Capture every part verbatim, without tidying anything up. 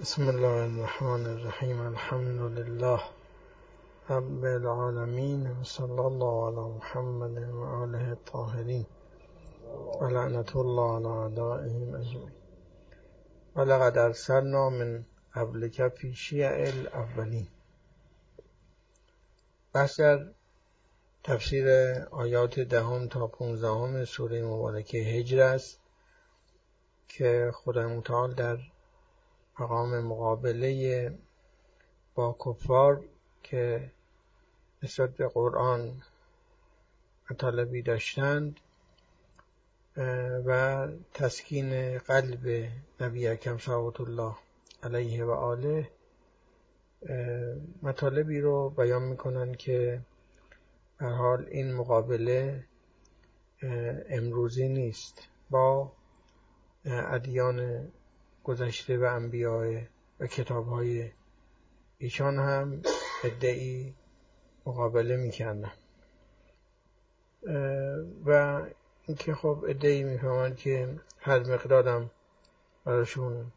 بسم الله الرحمن الرحیم. الحمد لله رب العالمین و صلی الله علی محمد و آله الطاهرین و لعنت الله علی اعدائهم اجمعین. و لقد ارسلنا من قبلک فی شیع الاولین. بحث در تفسیر آیات دهم تا پانزدهم سوره مبارکه هجر است که خدای متعال در مقام مقابله با کفار که نسبت به قرآن مطالبی داشتند و تسکین قلب نبی اکرم صلوات الله علیه و آله مطالبی رو بیان میکنن که به حال این مقابله امروزی نیست، با ادیان گذشته و انبیاء و کتاب‌های ایشان هم ادعی مقابله می‌کردن و اینکه خب ادعی می‌فهمن که هر مقدارم براشون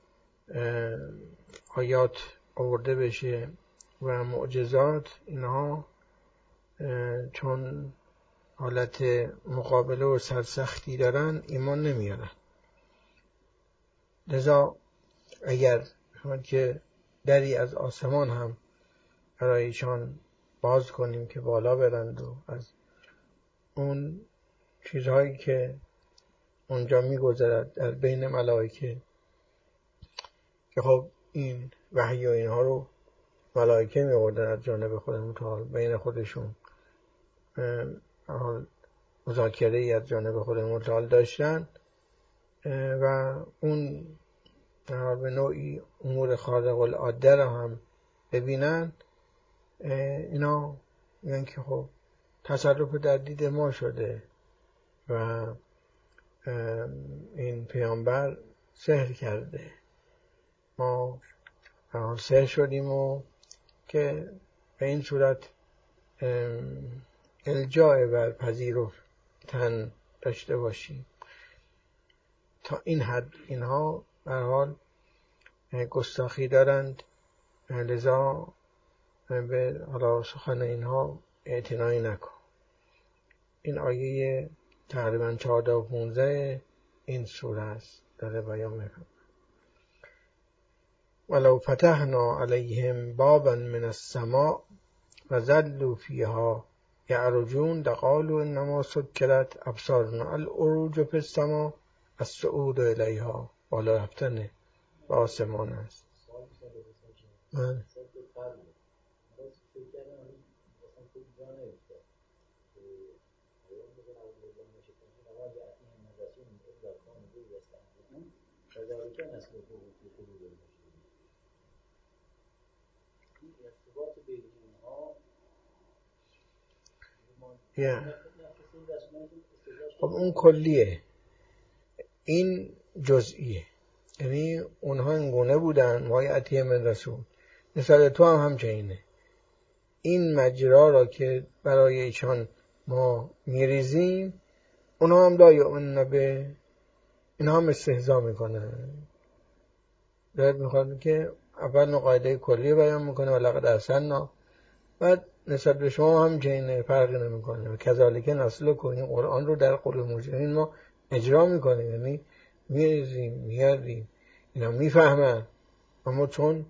آیات آورده بشه و معجزات، اینها چون حالت مقابله و سرسختی دارن ایمان نمیارن. لذا اگر که دری از آسمان هم برای ایشان باز کنیم که بالا برند و از اون چیزهایی که اونجا میگذرد در بین ملائکه، که خب این وحی و اینها رو ملائکه میوردن از جانب خود متعال، بین خودشون مذاکره ای از جانب خود متعال داشتن و اون به نوعی امور خارق العاده را هم ببینن، اینا میگن که خب تصرف در دید ما شده و این پیامبر سحر کرده، ما سحر شدیم و که به این صورت الجاء بر پذیرفتن داشته باشیم. تا این حد اینها به هر حال گستاخی دارند، لذا به حالا سخن اینها اعتنایی نکن. این آیه تقریبا چهارده و پونزده این سوره است داره بیان میکنه. ولو فتحنا علیهم بابا من السماء و ظلوا فیها یعرجون لقالوا انما سکرت ابصارنا. العروج فی السماء الصعود الیها، بالا رفتن به آسمان است. من خب اون کلیه، این جزئیه. یعنی اونها اینگونه بودن ما یأتی من رسول، مثال تو هم همچنینه. این مجرا را که برای ایشان ما میریزیم، اونها هم لا یؤمنون به، اینها هم استهزا میکنن. دارد میخواد که اول قاعده کلی بیان میکنه و لقد ارسلنا، بعد نسبت به شما هم چنین فرقی نمیکنه و کذالک نسلک، این قرآن رو در قلوب مجرمین ما اجرا میکنه، یعنی میریزیم میاریم، اینا میفهمن، اما چون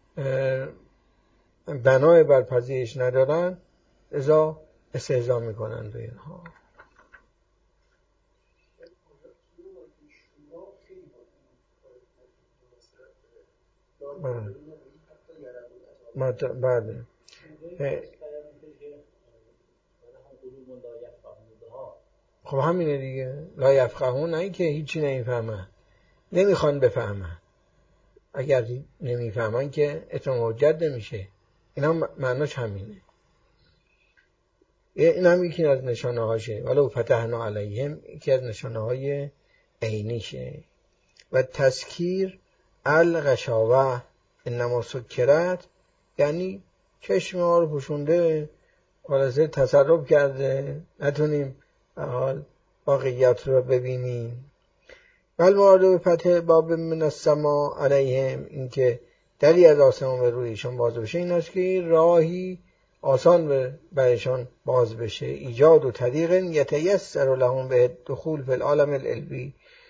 بنای بر پذیرش ندارن ازا استهزا میکنن به اینها. بعد بعد خب همینه دیگه، لا یفقهون، نه که هیچی نمیفهمن، نمیخوان بفهمن. اگر نمیفهمن که اتمام حجت نمیشه. اینا معناش همینه. این هم یکی از نشانه هاشه. ولو فتحنا علیهم یکی از نشانه های عینیشه. و تذکیر الغشاوه انما سکرت، یعنی چشم ما رو پوشونده، خلاصه تصرف کرده، نتونیم حال واقعیت رو ببینیم. بل مراد به فتح باب من السما علیهم، این که دری از آسمان به رویشان باز بشه، این است که راهی آسان برایشان باز بشه. ایجاد و طریق یتیسر لهم به دخول فی العالم العلوی،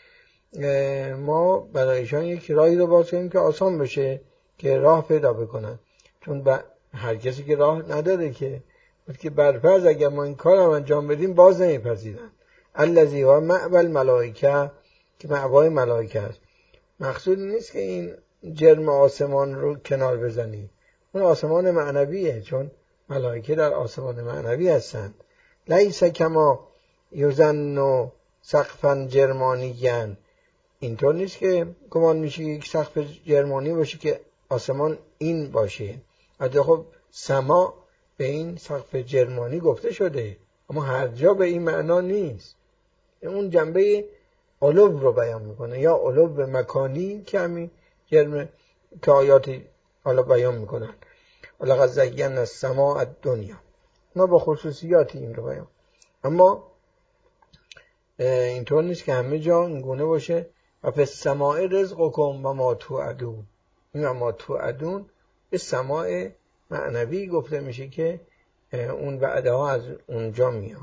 ما برایشان یک راهی رو باز کنیم که آسان بشه که راه پیدا بکنن، چون با هر کسی که راه نداره که که برفرض اگر ما این کار رو انجام بدیم باز نمیپذیرن. الذی و مأوى الملائکه، که مأوای ملائکه است. مقصود نیست که این جرم آسمان رو کنار بزنی، اون آسمان معنویه، چون ملائکه در آسمان معنوی هستند. لیس کما یظن سقفا جرمانیا، اینطور نیست که گمان میشه یک سقف جرمانی باشه که آسمان این باشه. البته خب سما به این سقف جرمانی گفته شده، اما هر جا به این معنا نیست. اون جنبه علو رو بیان میکنه، یا علو مکانی که همین جرم که آیاتی حالا بیان میکنن. ولقد زینا السماء الدنیا، ما با خصوصیاتی این رو بیان، اما اینطور نیست که همه جا این گونه باشه. و فی السماء رزقکم و ما توعدون، این ما توعدون به سماع معنوی گفته میشه که اون وعده ها از اونجا میاد.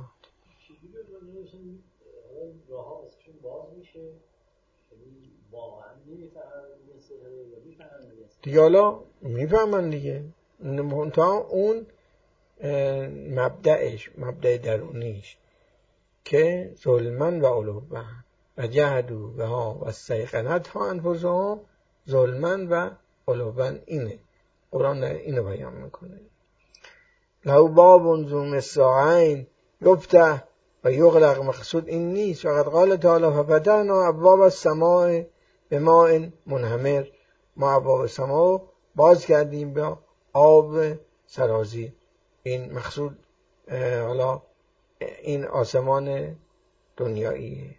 راه ها ازشون باز میشه، واقعا نمیفهمن دیگه، حالا میفهمن دیگه، منتها اون مبدأش، مبدأ درونیش که ظلمن و علوبن و جهدوا بها و استیقنتها انفسهم ظلمن و علوبن، اینه قرآن اینو بیان میکنه. لو باب ذو مصراعین یفتح و یغلق، مقصود این نیست. وقد قال تعالی ففتحنا ابواب السماء بماء منهمر، ما ابواب سما باز کردیم با آب سرازی. این مقصود حالا این آسمان دنیاییه.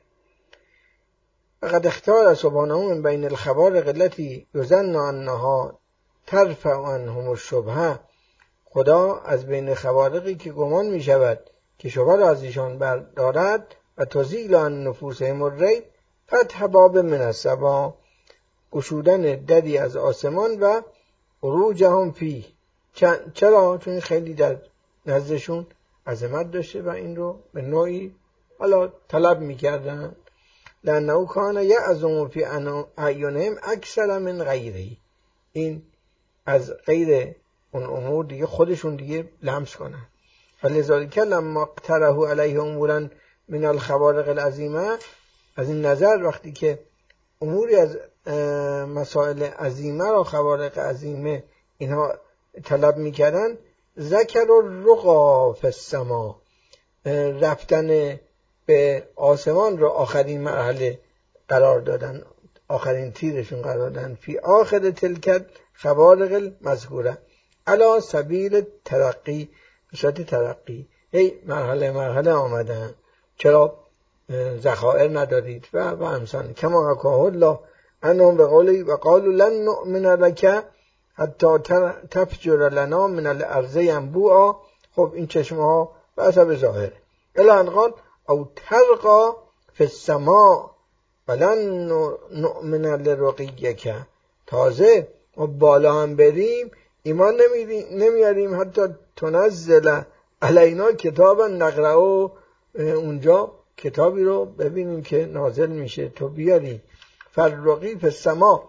فقد اختار سبحانه من بین الخوارق التي یظن انها ترفع عنهم الشبهه، خدا از بین خوارقی که گمان می شود که شبهه را از ایشان بردارد و تزیل عن نفوسهم الریب، فتح باب من السما، گشودن دری از آسمان و عروجهم فیه. چرا؟ چون خیلی در نزدشون عظمت داشته و این رو به نوعی حالا طلب میکردن. لأنه کان یعظم فی اعینهم اکثر من غیره، این از غیر اون امور دیگه خودشون دیگه لمس کنن. فلذلک لما اقترحوا علیه امورا من الخوارق العظیمه، از این نظر وقتی که اموری از مسائل عظیمه را، خوارق عظیمه اینها طلب میکردن، ذکر الرقا فی السما، رفتن به آسمان را آخرین مرحله قرار دادن، آخرین تیرشون قرار دادن. فی آخر تلک خوارق المذکوره علی سبیل ترقی، به صورت ترقی، هی مرحله مرحله آمدن. چرا ذخایر ندارید و و امثال کما حکاه الله انهم بقولی و قالوا لن نؤمن لک حتی تفجر لنا من الارض ینبوعا. خب این چشمه ها به حسب ظاهره. الا ان قال او ترقا فی السماء ولن نؤمن لرقیک، تازه ما بالا هم بریم ایمان نمیاریم حتی تنزل علینا کتابا نقرأه، اونجا کتابی رو ببینیم که نازل میشه تو بیاری. فرقی فی السماء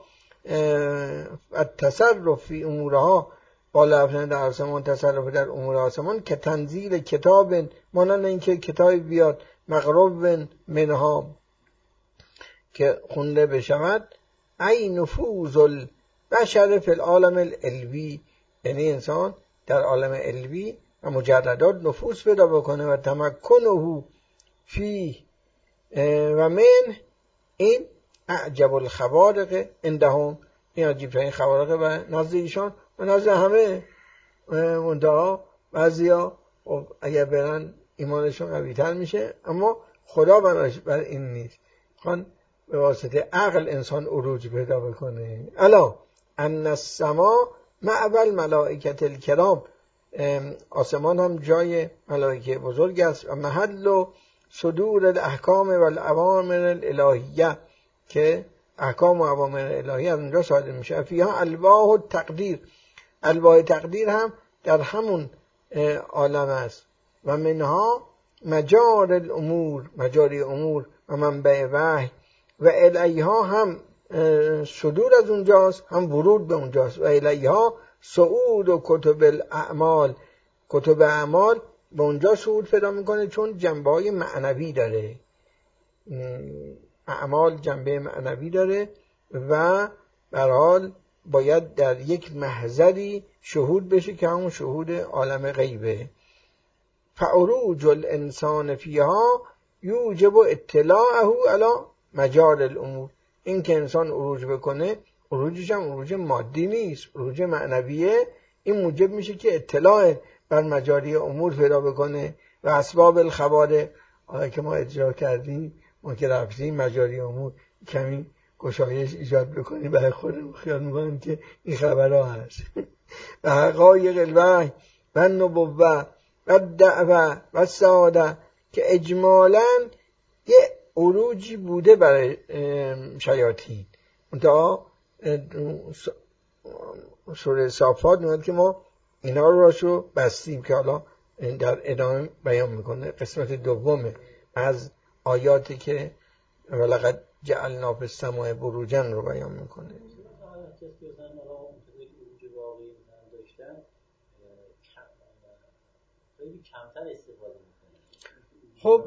التصرف فی امورها، بالا رفتن در آسمان، تصرف در امور آسمان، که تنزیل کتاب، مانند اینکه کتابی بیاد مقرب منها که خونده بشود. ای نفوذ البشر فی العالم العلوی، یعنی انسان در عالم علوی و مجردات نفوذ پیدا بکنه و تمکنه فی و من این اعجب الخوارق عندهم، این عجیب‌ترین خوارق و نزد ایشان و نزد همه. منتها بعضیا اگر برن ایمانشون قوی‌تر میشه، اما خدا بر این نیست، خوان به واسطه عقل انسان عروج پیدا بکنه. الا ان السما مأوى الملائکة الکرام، آسمان هم جای ملائکه بزرگ است و محل صدور الاحکام و الاوامر الالهیه، که احکام و اوامر الهی از اونجا صادر میشه. فیها الواح و تقدیر، الواح تقدیر هم در همون عالم است. و منها مجار الامور، مجاری امور و منبع وحی، و الیها هم صدور از اونجاست هم ورود به اونجاست. و الیها صعود و کتب الاعمال، کتب اعمال به اونجا صعود پیدا میکنه چون جنبه‌های معنوی داره، اعمال جنبه معنوی داره و به هر حال باید در یک محضری شهود بشه که همون شهود عالم غیبه. فعروج الانسان فیها یوجب اطلاعه علی مجال الامور، این که انسان عروج بکنه، عروجش هم عروج مادی نیست، عروج معنویه، این موجب میشه که اطلاع بر مجاری امور پیدا بکنه. و اسباب الخبار آیا که ما اجرا کردیم، ما که رفتیم مجاری امور کمی گشایش ایجاد بکنیم برای خودمون، خیال میکنم که این خبرها هست. و حقایق الوحی و نبوه و دعوه و سعاده که اجمالاً یه عروجی بوده برای شیاطین. منتها سوره صافات میاد که ما اینا رو راشو بستیم که حالا در ادامه بیان میکنه. قسمت دوم از آیاتی که ولقد جعلنا فی السماء بروجا رو بیان میکنه. خب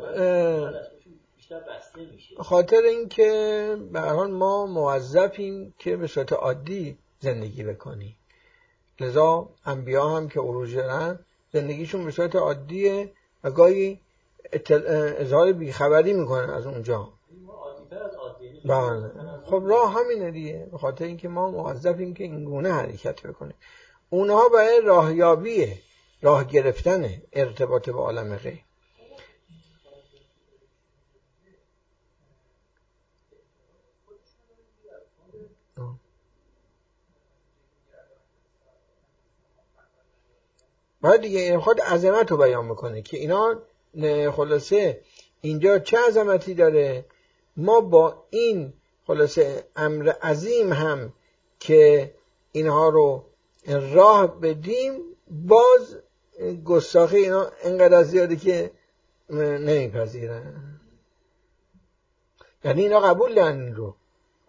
خاطر این که به هر حال ما موظفیم که به صورت عادی زندگی بکنیم، لذا انبیا هم که عروج دارن زندگیشون به صورت عادیه و گاهی اظهار بیخبری میکنن از اونجا. بله خب راه همینه دیگه، به خاطر اینکه ما موظفیم که این گونه حرکت بکنیم. اونها برای راهیابیه، راه گرفتن ارتباط با عالم غیب. بعد دیگه خود عظمت رو بیان میکنه که اینا خلاصه اینجا چه عظمتی داره. ما با این خلاصه امر عظیم هم که اینها رو راه بدیم، باز گستاخی اینا اینقدر زیاده که نمیپذیرن، یعنی اینا قبول دارن این رو.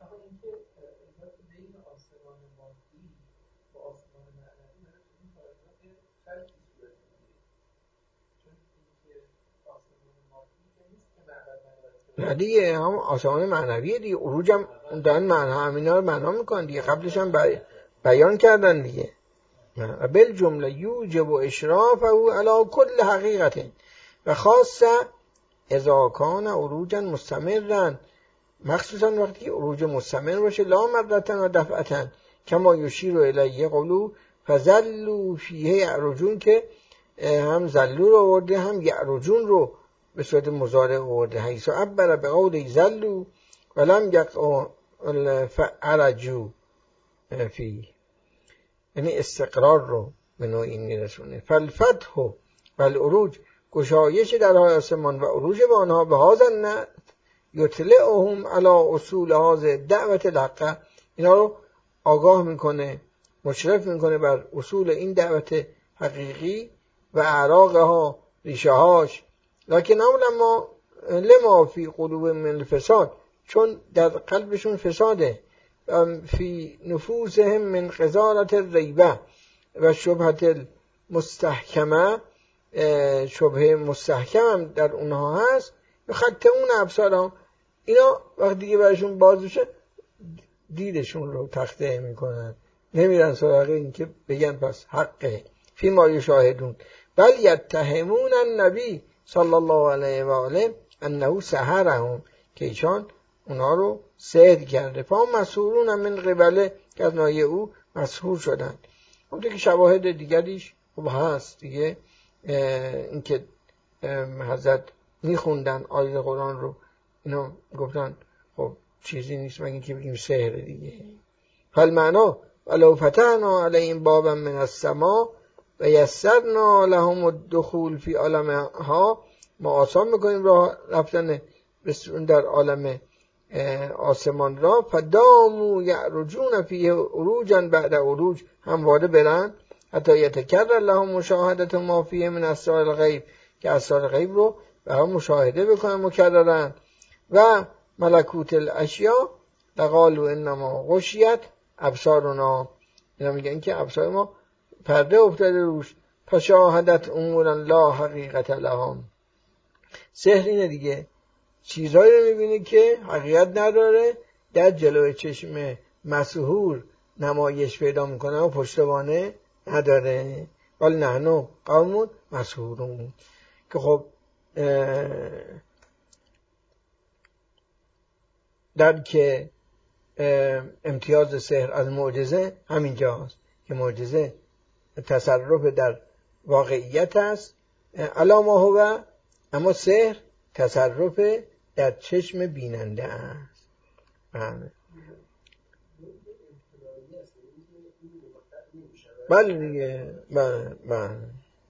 نه دیگه هم آسمان معنویه دیگه، عروج هم دارن معنا همینا رو معنا میکنن دیگه، قبلش هم بیان کردن دیگه. بل جمله یوجب اشرافه علی کل حقیقت و خاصه اذا کان عروجا مستمرا، مخصوصا وقتی که عروج مستمر باشه، لا مردتا و دفعتا کما یشیر الیه قولو فزلوا فیه یعرجون، که هم زلو رو آورده هم یعرجون رو به صورت مضارع آورده. حیث عبر به قول زلو ولم یقع فعرجو فی، یعنی استقرار رو به نوعی میرسونه. فالفتح و العروج، گشایش در آسمان و عروج به آنها، به هازن نه یطلعهم علی اصول هذه دعوت الحق، اینا رو آگاه میکنه، مشرف میکنه بر اصول این دعوت حقیقی و اعراقها، ریشه هاش. لکن اما لما فی قلوب من الفساد، چون در قلبشون فساده، فی نفوسهم من قذارت الریبه و شبهت المستحکمه، شبه مستحکم در اونها هست. خطمون ابصارهم، اینا وقتی دیگه برشون باز بشه دیدشون رو تخته میکنن، نمیرن سراغ این که بگن پس حقه. فی ما یشاهدون بل یتهمون النبی صلی الله علیه و آله انه سحرهم، که ایشان اونها رو سحر کرده. فهم مسحورون من قبله، که از ناحیه او مسحور شدن. همونطور که شواهد دیگریش خب هست دیگه، این که حضرت میخوندن آیه قرآن رو، اینا گفتن خب چیزی نیست مگه که بگیم سحر دیگه. فالمعنا ولو فتحنا علیهم بابا من السماء و یسرنا لهم الدخول فی عالمها، ما آسان میکنیم راه رفتن در عالم آسمان را، فدامو یعرجون فیه عروجا بعد عروج، همواره برن حتی یتکرر لهم مشاهدت ما فیه من اسرار الغیب، که اسرار غیب رو برای مشاهده بکنن مکررن. و ملکوت الاشیا لقالوا انما غشیت ابصارنا، اینا میگن که ابصار ما پرده افتاده روش. فشاهدت امورا لا حقیقت لهم، سحر اینه دیگه، چیزایی رو میبینی که حقیقت نداره، در جلوی چشم مسحور نمایش پیدا میکنه و پشتوانه نداره. ولی نحنو قوم مسحورون، که خب در که امتیاز سحر از معجزه همینجاست که معجزه تصرف در واقعیت است علامه هو، اما سحر تصرف در چشم بیننده است. بله بله دیگه، بله بله.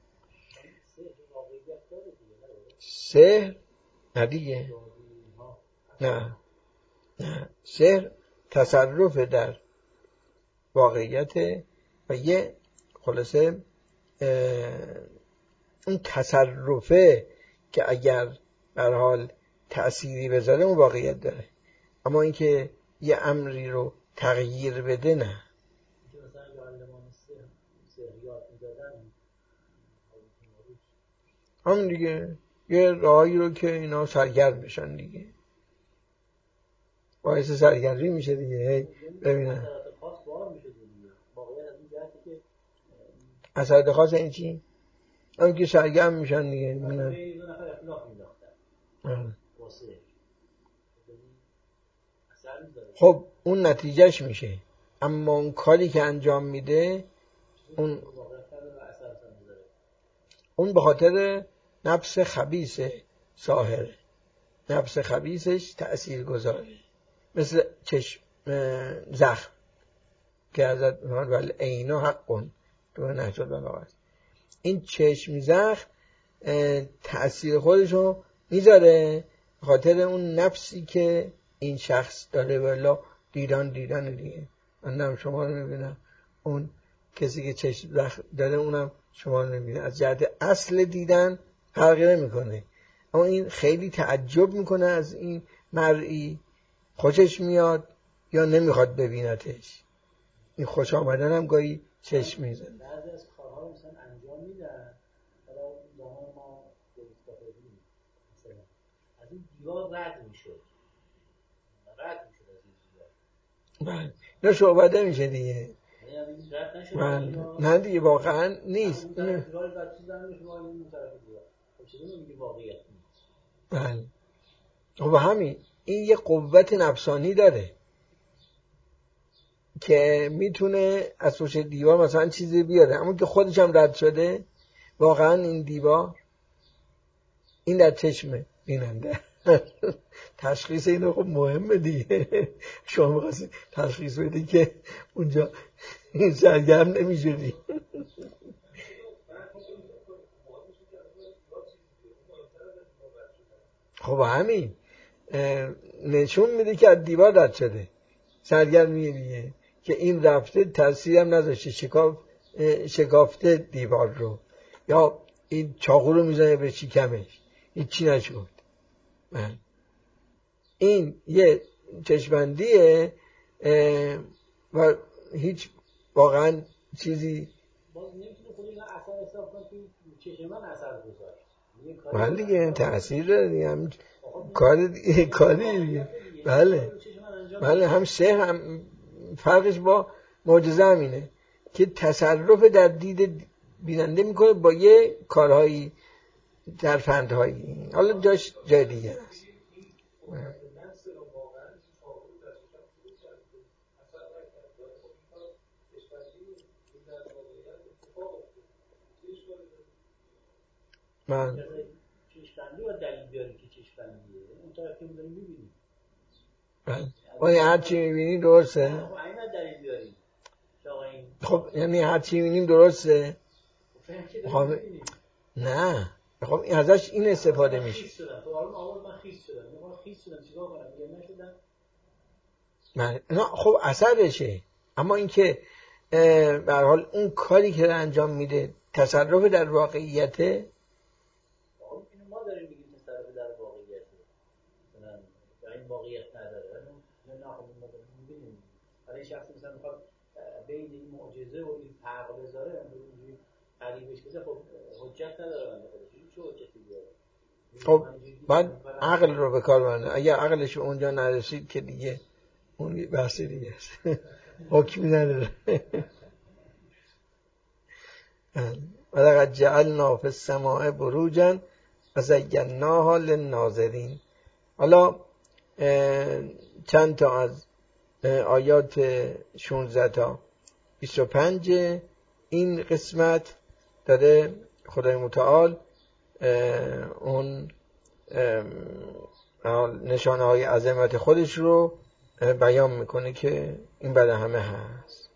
سحر نه دیگه، نه نه، سحر تصرف در واقعیت و یه خلاصه اون تصرفه که اگر در حال تأثیری بذاره اون واقعیت داره، اما اینکه یه امری رو تغییر بده نه. همون دیگه یه راهی رو که اینا سرگرم بشن دیگه، باعث سرگرمی میشه دیگه. ببینن اثرات خاص این چی؟ هم که سرگرم میشن دیگه. ببینن خب اون نتیجهش میشه، اما اون کاری که انجام میده اون اون به خاطر نفس خبیث ساحره، نفس خبیثش تأثیر گذاره، مثل چشم زخم که حضرت فرمود ولی عینو حقون تو نهج البلاغه، این چشم زخم تأثیر خودشو میذاره به خاطر اون نفسی که این شخص داره. والا دیدن دیدن دیگه، من شما رو میبینم، اون کسی که چشم زخم داره اونم شما رو میبینه، از جهت اصل دیدن فرقی نمیکنه، اما این خیلی تعجب میکنه از این مرئی، خوشش میاد یا نمیخواد ببینتش. این خوش آمدن هم گاهی چشم میزنه. بعضی از کارها رو مثلا انجام میدن، حالا زمان ما دانشگاهی مثلا از این دیوار رد میشد رد میشد از این دیوار. بله نه شعبده میشه دیگه. یعنی رد نشد. بله نه دیگه واقعا نیست. اون طرف دیوار رد شدن میشه، ما این طرف دیوار. خب چه میگه واقعیت نیست. بله. خب همین این یه قوت نفسانی داره که میتونه از پشت دیوار مثلا چیزی بیاره، اما که خودش هم رد شده واقعا این دیوار این در چشم بیننده. تشخیص اینو خب مهمه دیگه. شما می‌خواستی تشخیص بدی که اونجا سرگرم نمی‌شدی. خب همین نشون میده که از دیوار رد شده، سرگرمیه دیگه که این رفته تأثیر هم نذاشته، شکاف شکافته دیوار رو، یا این چاقو رو میزنه به شکمش هیچی نشد. این یه چشمندیه و هیچ واقعا چیزی باز نمیتونه خودی نه اثر حساب کنه توی چشم من اثر گذاشت. بله دیگه تأثیر داره دیگه، هم کار دیگه کاری دیگه. بله بله هم سحر هم فرقش با معجزه همینه که تصرف در دید بیننده میکنه با یه کارهایی ترفندهایی، حالا جاش جای دیگه است. من چشمندی و دلیل بیاری که چشمندیه اون طرف که می‌دونی می‌بینی. بله هر چی می‌بینی درسته. خب اینا دلیل بیاری که آقا این خب یعنی هر چی می‌بینیم درسته. خب نه خب این ازش این استفاده میشه. خیس شدم تو آروم آورد من خیس شدم من خیس شدم چیکار کنم؟ میگم نشدم نه خب اثرشه، اما اینکه به هر حال اون کاری که انجام میده تصرف در واقعیته. ما داریم میگیم تصرف در واقعیته، مثلا در این واقعیت نداره، ولی نه خب ما داریم میبینیم برای شخصی مثلا میخواد بین این معجزه و این فرق بذاره، اینجوری قریبش بذاره، خب حجت نداره بنده خودش، چه حجتی بیاره؟ خب بعد عقل رو به کار ببره. اگر عقلش اونجا نرسید که دیگه اون بحث دیگه است، حکمی نداره. ولقد جعلنا فی السماء بروجا وزیناها للناظرین. حالا چند تا از آیات شانزده تا بیست و پنج این قسمت داره خدای متعال اون نشانه های عظمت خودش رو بیان میکنه که این بعد همه هست.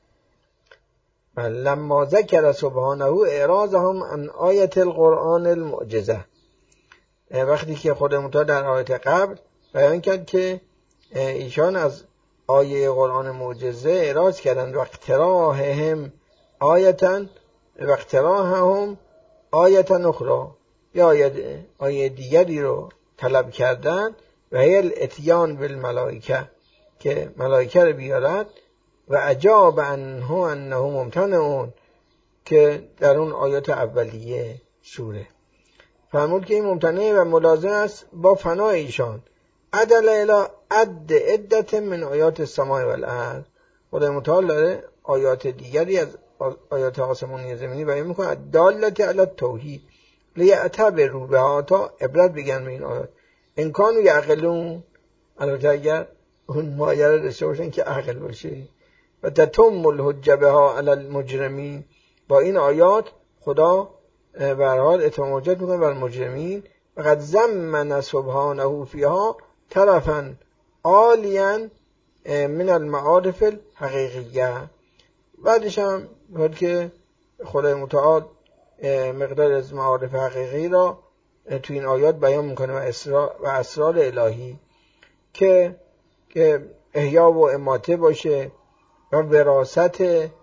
لما ذکر سبحانه اعراضهم عن آیت القرآن المعجزه، وقتی که خدای متعال در آیت قبل بیان کرد که ایشان از آیه قرآن معجزه اعراض کردند، و اقتراحهم آیتن و اقتراحهم آیتن اخرى، یا آیه دیگری رو طلب کردند، و هی الاتیان بالملائکه، که ملائکه رو بیارد، و عجاب انه انه ممتنعون، که در اون آیات اولیه سوره فرمود که این ممتنع و ملازم است با فنای ایشان. عدل الی عد عدت من آیات السماء والارض، خدای متعال داره آیات دیگری از آیات آسمانی زمینی بیان میکنه، دالت علی التوحید لیعتبروا بها، تا عبرت بگن به این آیات. ان کانوا یعقلون، البته اگر اون مایه رو داشته باشن که عقل باشه. و تتم الحجه بها علی المجرمین، با این آیات خدا به هر حال اتمام حجت میکنه بر مجرمین. و قد ضمن سبحانه فیها طرفا عالیا من المعارف الحقیقیه. بعدش هم باید که خدای متعال مقدار از معارف حقیقی را تو این آیات بیان میکنه، و اسرار و اسرار الهی که که احیا و اماته باشه، و وراثت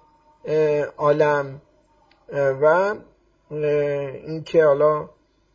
عالم، و این که حالا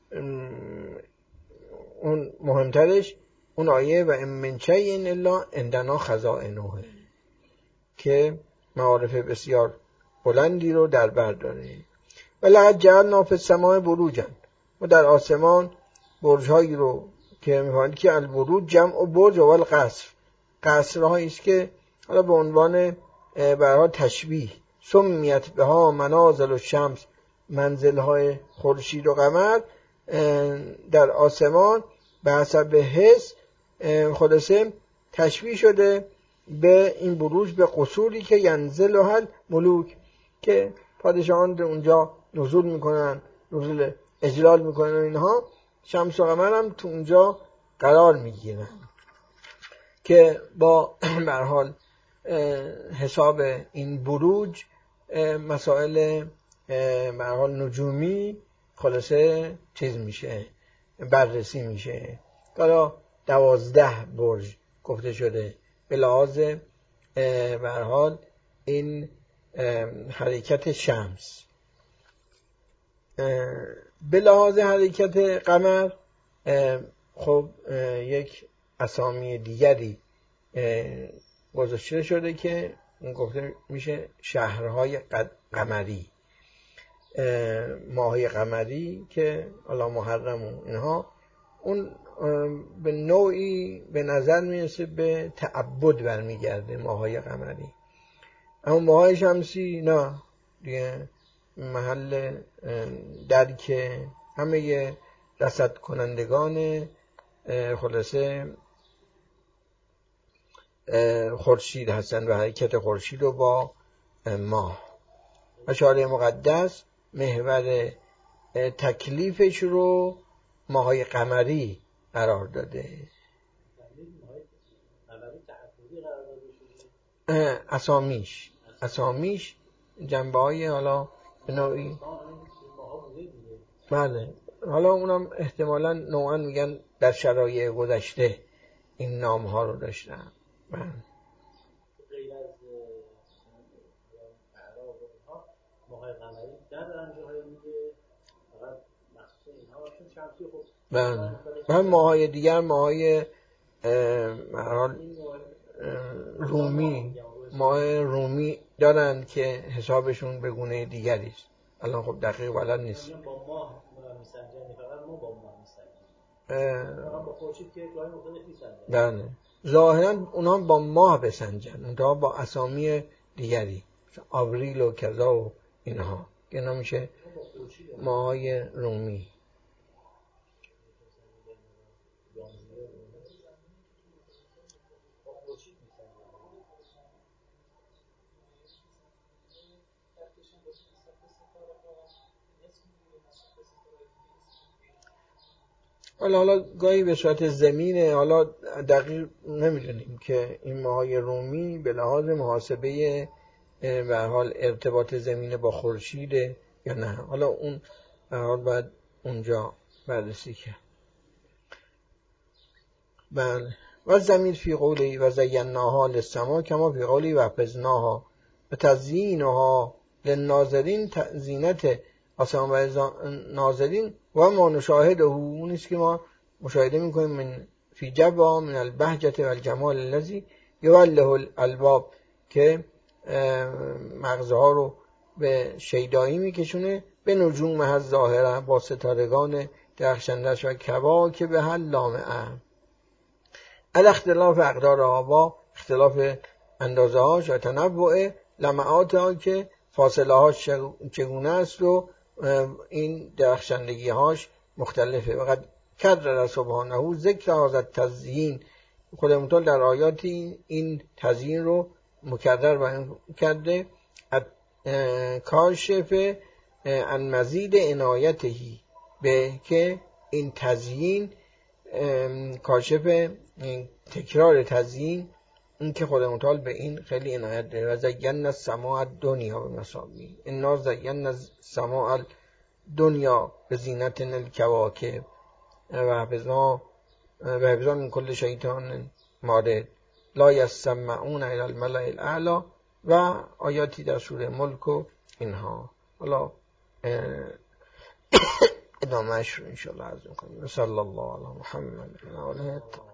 اون مهمترش اون آیه و ام من شیء الا عندنا خزائنه، که معارف بسیار بلندی رو در بر داره. ولقد جعلنا فی السماء بروجا، و در آسمان برج‌هایی رو که می‌فهمید که البروج جمع برج و القصر، قصرهایی است که حالا به عنوان برای تشبیه سمیت بها منازل الشمس، منزل‌های خورشید و قمر در آسمان به حسب حس خلاصه تشبیه شده به این بروج، به قصوری که ینزلها الملوک، که پادشاهان اونجا نزول میکنن، نزول اجلال میکنن، و اینها شمس و قمر هم تو اونجا قرار میگیرن، که با به هر حال حساب این بروج مسائل به هر حال نجومی خلاصه چیز میشه، بررسی میشه. حالا دوازده برج گفته شده به لحاظ به هر حال این حرکت شمس. به لحاظ حرکت قمر خب یک اسامی دیگری گذاشته شده که گفته میشه شهرهای قمری، ماهی قمری، که حالا محرم و اینها، اون به نوعی به نظر میرسه به تعبد برمیگرده ماهای قمری. اما ماهای شمسی نه دیگه، محل درک همه رصد کنندگان خلاصه خورشید هستن، و حرکت خورشید رو با ماه. اشاره مقدس محور تکلیفش رو ماهای قمری قرار داده. اسامیش اسامیش جنبه های حالا به نوعی، بله، حالا اونم احتمالاً نوعاً میگن در شرایع گذشته این نام ها رو داشتن. بله. ماهای قمری ندارن جاهای دیگه، فقط مخصوص اینها چون شمسی خب بله. و ماهای دیگر ماهای رومی ماه رومی دارن که حسابشون به گونه دیگری است. الان خب دقیق بلد نیست. با ماه میسنجن، فقط ما با ماه میسنجن. با خورشید که گاهی مختلف میسنجن. بله. ظاهرا اونها با ماه بسنجن، اونها با اسامی دیگری، آوریل و کذا و اینها که اینا میشه ماهای رومی. حالا حالا گاهی به صورت زمینه، حالا دقیق نمیدونیم که این ماهای رومی به لحاظ محاسبه به حال ارتباط زمینه با خورشید یا نه. حالا اون به حال باید اونجا بررسی کرد. بله. و زمین فی قولی و زیناها للسما کما فی قولی و حفظناها و تزیینها للناظرین زینت آسمان و ناظرین و ما نشاهده اون است که ما مشاهده میکنیم من فی جبا من البهجت و الجمال الذی یوله الالباب که مغزها رو به شیدایی میکشونه به نجوم هز ظاهره با ستارگان درخشندش و کبا که به هل لامعه الاختلاف اقدارها با اختلاف اندازه هاش و تنوع لمعات ها که فاصله هاش چگونه است و این درخشندگی هاش مختلفه. وقد کرر سبحانه ذکر هذا التزیین، خدای متعال در آیاتی این تزیین رو مکرر بیان کرده. کاشف عن مزید عنایتهی به که این تزیین کاشف تکرار تزیین این که خدای متعال به این خیلی عنایت داره. و زینا السماء الدنیا بمصابیح انا زینا السماء الدنیا بزینت الکواکب و حفظنا و حفظنا من کل شیطان مارد لا یسمعون الی الملأ الاعلی و آیاتی در سوره ملک و اینها. حالا ادامهش رو انشاءالله عرض می‌کنیم. صلی الله علی محمد و آله.